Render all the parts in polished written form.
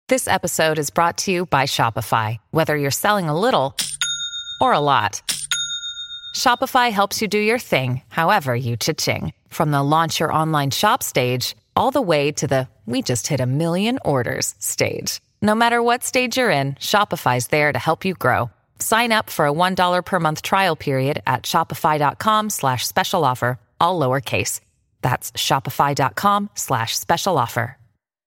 This episode is brought to you by Shopify. Whether you're selling a little or a lot, Shopify helps you do your thing, however you cha-ching. From the launch your online shop stage, all the way to the we just hit 1 million orders stage. No matter what stage you're in, Shopify's there to help you grow. Sign up for a $1 per month trial period at shopify.com/special offer, all lowercase. That's shopify.com/special offer.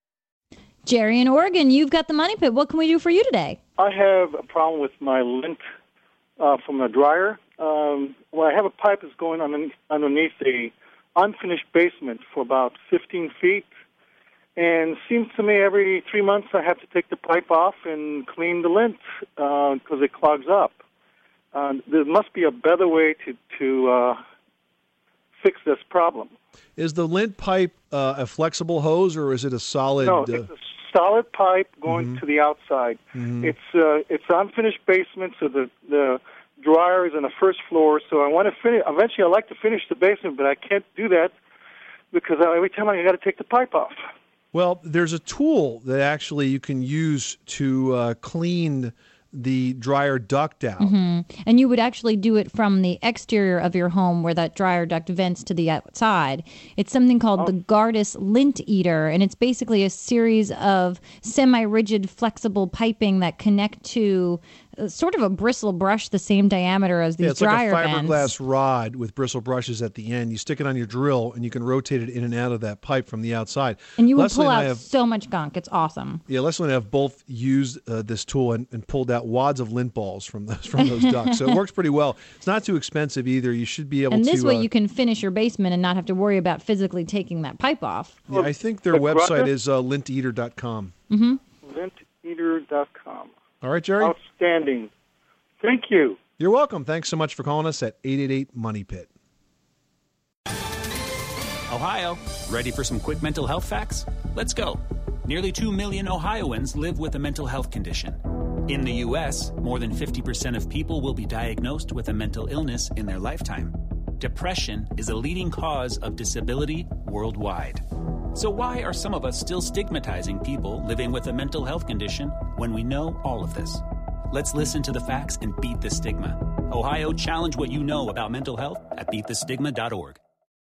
Jerry in Oregon, you've got the Money Pit. What can we do for you today? I have a problem with my lint from the dryer. I have a pipe that's going underneath a unfinished basement for about 15 feet. And it seems to me every 3 months I have to take the pipe off and clean the lint because it clogs up. There must be a better way to fix this problem. Is the lint pipe a flexible hose, or is it a solid? No, it's a solid pipe going to the outside. Mm-hmm. It's unfinished basement, so the dryer is on the first floor. So I want to finish. Eventually, I'd like to finish the basement, but I can't do that because every time I got to take the pipe off. Well, there's a tool that actually you can use to clean the dryer duct out. Mm-hmm. And you would actually do it from the exterior of your home where that dryer duct vents to the outside. It's something called the Gardas Lint Eater, and it's basically a series of semi-rigid flexible piping that connect to sort of a bristle brush the same diameter as these dryer vents. It's like a fiberglass rod with bristle brushes at the end. You stick it on your drill, and you can rotate it in and out of that pipe from the outside. And you would pull out so much gunk. It's awesome. Yeah, Leslie and I have both used this tool and pulled out wads of lint balls from those ducts. So it works pretty well. It's not too expensive either. You should be able to... And this way you can finish your basement and not have to worry about physically taking that pipe off. Yeah, I think their website is linteater.com. Mm-hmm. Linteater.com. All right, Jerry? Outstanding. Thank you. You're welcome. Thanks so much for calling us at 888-MONEY-PIT. Ohio, ready for some quick mental health facts? Let's go. Nearly 2 million Ohioans live with a mental health condition. In the U.S., more than 50% of people will be diagnosed with a mental illness in their lifetime. Depression is a leading cause of disability worldwide. So why are some of us still stigmatizing people living with a mental health condition when we know all of this? Let's listen to the facts and beat the stigma. Ohio, challenge what you know about mental health at beatthestigma.org.